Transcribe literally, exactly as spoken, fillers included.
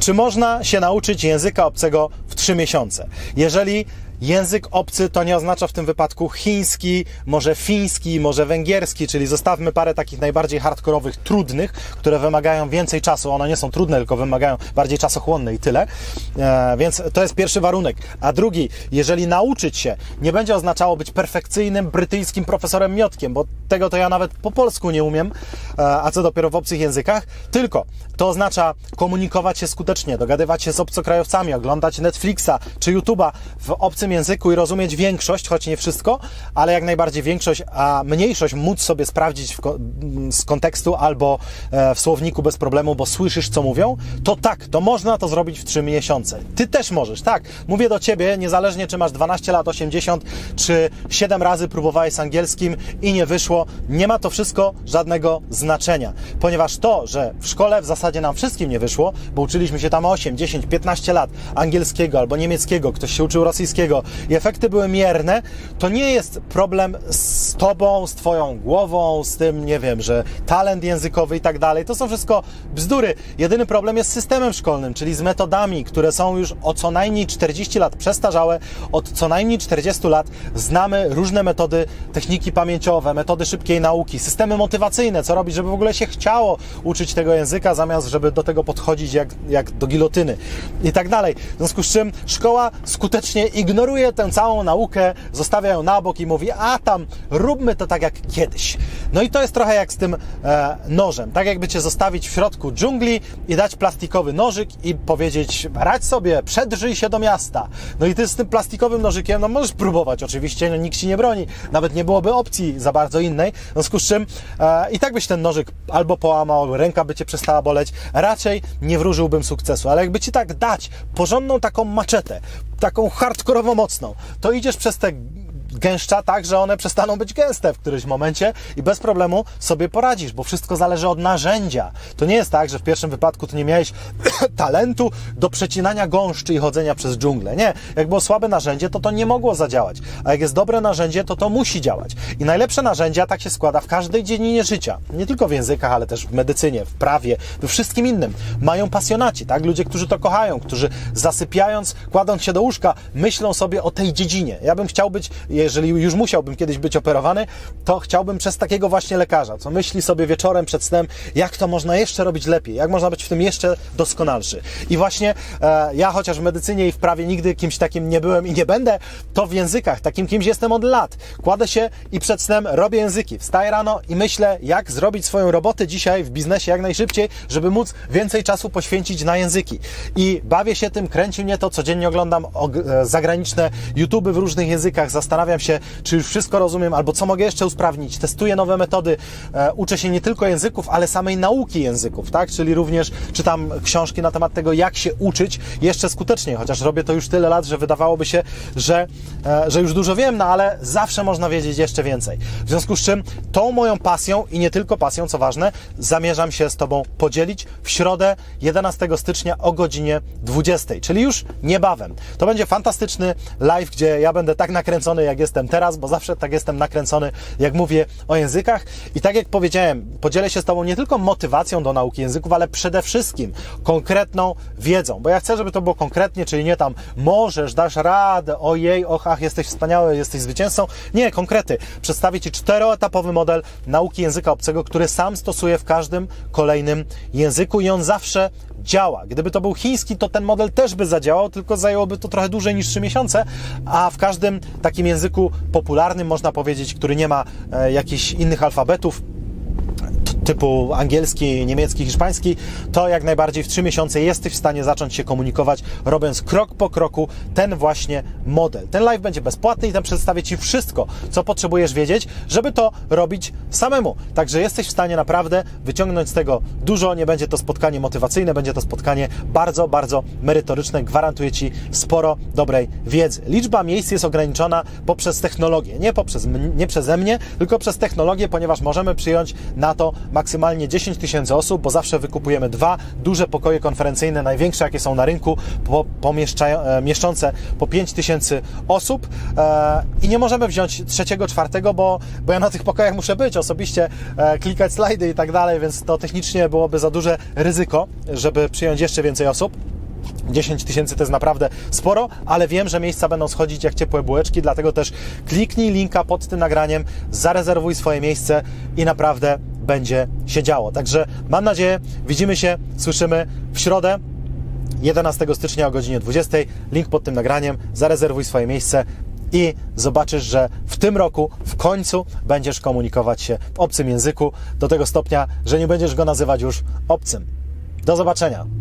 Czy można się nauczyć języka obcego w trzy miesiące? Jeżeli język obcy to nie oznacza w tym wypadku chiński, może fiński, może węgierski, czyli zostawmy parę takich najbardziej hardkorowych, trudnych, które wymagają więcej czasu. One nie są trudne, tylko wymagają bardziej czasochłonne i tyle. E, więc to jest pierwszy warunek. A drugi, jeżeli nauczyć się nie będzie oznaczało być perfekcyjnym brytyjskim profesorem Miotkiem, bo tego to ja nawet po polsku nie umiem, e, a co dopiero w obcych językach, tylko to oznacza komunikować się skutecznie, dogadywać się z obcokrajowcami, oglądać Netflixa czy YouTube'a w obcym języku i rozumieć większość, choć nie wszystko, ale jak najbardziej większość, a mniejszość móc sobie sprawdzić w ko z kontekstu albo e, w słowniku bez problemu, bo słyszysz, co mówią, to tak, to można to zrobić w trzy miesiące. Ty też możesz, tak. Mówię do Ciebie, niezależnie czy masz dwanaście lat, osiemdziesiąt, czy siedem razy próbowałeś z angielskim i nie wyszło, nie ma to wszystko żadnego znaczenia, ponieważ to, że w szkole w zasadzie nam wszystkim nie wyszło, bo uczyliśmy się tam osiem, dziesięć, piętnaście lat angielskiego albo niemieckiego, ktoś się uczył rosyjskiego i efekty były mierne, to nie jest problem z Tobą, z Twoją głową, z tym, nie wiem, że talent językowy i tak dalej. To są wszystko bzdury. Jedyny problem jest z systemem szkolnym, czyli z metodami, które są już o co najmniej czterdzieści lat przestarzałe. Od co najmniej czterdziestu lat znamy różne metody, techniki pamięciowe, metody szybkiej nauki, systemy motywacyjne, co robić, żeby w ogóle się chciało uczyć tego języka, zamiast żeby do tego podchodzić jak, jak do gilotyny i tak dalej. W związku z czym szkoła skutecznie ignoruje tę całą naukę, zostawia ją na bok i mówi, a tam róbmy to tak jak kiedyś. No i to jest trochę jak z tym e, nożem. Tak jakby Cię zostawić w środku dżungli i dać plastikowy nożyk i powiedzieć, radź sobie, przedrzyj się do miasta. No i Ty z tym plastikowym nożykiem, no możesz próbować oczywiście, no nikt Ci nie broni. Nawet nie byłoby opcji za bardzo innej. W związku z czym e, i tak byś ten nożyk albo połamał, ręka by Cię przestała boleć. Raczej nie wróżyłbym sukcesu. Ale jakby Ci tak dać porządną taką maczetę, taką hardkorowo mocną, to idziesz przez te gęszcza tak, że one przestaną być gęste w którymś momencie i bez problemu sobie poradzisz, bo wszystko zależy od narzędzia. To nie jest tak, że w pierwszym wypadku Ty nie miałeś talentu do przecinania gąszczy i chodzenia przez dżunglę. Nie. Jak było słabe narzędzie, to to nie mogło zadziałać. A jak jest dobre narzędzie, to to musi działać. I najlepsze narzędzia tak się składa w każdej dziedzinie życia. Nie tylko w językach, ale też w medycynie, w prawie, we wszystkim innym. Mają pasjonaci, tak? Ludzie, którzy to kochają, którzy zasypiając, kładąc się do łóżka, myślą sobie o tej dziedzinie. Ja bym chciał być, jeżeli już musiałbym kiedyś być operowany, to chciałbym przez takiego właśnie lekarza, co myśli sobie wieczorem przed snem, jak to można jeszcze robić lepiej, jak można być w tym jeszcze doskonalszy. I właśnie e, ja chociaż w medycynie i w prawie nigdy kimś takim nie byłem i nie będę, to w językach takim kimś jestem od lat. Kładę się i przed snem robię języki. Wstaję rano i myślę, jak zrobić swoją robotę dzisiaj w biznesie jak najszybciej, żeby móc więcej czasu poświęcić na języki. I bawię się tym, kręci mnie to, codziennie oglądam zagraniczne YouTube'y w różnych językach, zastanawiam się, czy już wszystko rozumiem, albo co mogę jeszcze usprawnić, testuję nowe metody, e, uczę się nie tylko języków, ale samej nauki języków, tak? Czyli również czytam książki na temat tego, jak się uczyć jeszcze skuteczniej, chociaż robię to już tyle lat, że wydawałoby się, że, e, że już dużo wiem, no ale zawsze można wiedzieć jeszcze więcej. W związku z czym tą moją pasją i nie tylko pasją, co ważne, zamierzam się z Tobą podzielić w środę jedenastego stycznia o godzinie dwudziestej, czyli już niebawem. To będzie fantastyczny live, gdzie ja będę tak nakręcony, jak jestem teraz, bo zawsze tak jestem nakręcony, jak mówię o językach. I tak jak powiedziałem, podzielę się z Tobą nie tylko motywacją do nauki języków, ale przede wszystkim konkretną wiedzą, bo ja chcę, żeby to było konkretnie, czyli nie tam możesz, dasz radę, ojej, och, ach, jesteś wspaniały, jesteś zwycięzcą. Nie, konkrety. Przedstawię Ci czteroetapowy model nauki języka obcego, który sam stosuję w każdym kolejnym języku i on zawsze działa. Gdyby to był chiński, to ten model też by zadziałał, tylko zajęłoby to trochę dłużej niż trzy miesiące, a w każdym takim języku popularnym, można powiedzieć, który nie ma e, jakichś innych alfabetów, typu angielski, niemiecki, hiszpański, to jak najbardziej w trzy miesiące jesteś w stanie zacząć się komunikować, robiąc krok po kroku ten właśnie model. Ten live będzie bezpłatny i tam przedstawię Ci wszystko, co potrzebujesz wiedzieć, żeby to robić samemu. Także jesteś w stanie naprawdę wyciągnąć z tego dużo, nie będzie to spotkanie motywacyjne, będzie to spotkanie bardzo, bardzo merytoryczne, gwarantuję Ci sporo dobrej wiedzy. Liczba miejsc jest ograniczona poprzez technologię, nie, poprzez, nie przeze mnie, tylko przez technologię, ponieważ możemy przyjąć na to maksymalnie dziesięć tysięcy osób, bo zawsze wykupujemy dwa duże pokoje konferencyjne, największe jakie są na rynku, po, pomieszcza, mieszczące po pięć tysięcy osób e, i nie możemy wziąć trzeciego, czwartego, bo, bo ja na tych pokojach muszę być osobiście, e, klikać slajdy i tak dalej, więc to technicznie byłoby za duże ryzyko, żeby przyjąć jeszcze więcej osób. dziesięć tysięcy to jest naprawdę sporo, ale wiem, że miejsca będą schodzić jak ciepłe bułeczki, dlatego też kliknij linka pod tym nagraniem, zarezerwuj swoje miejsce i naprawdę będzie się działo. Także mam nadzieję, widzimy się, słyszymy w środę, jedenastego stycznia o godzinie dwudziestej. Link pod tym nagraniem, zarezerwuj swoje miejsce i zobaczysz, że w tym roku w końcu będziesz komunikować się w obcym języku do tego stopnia, że nie będziesz go nazywać już obcym. Do zobaczenia!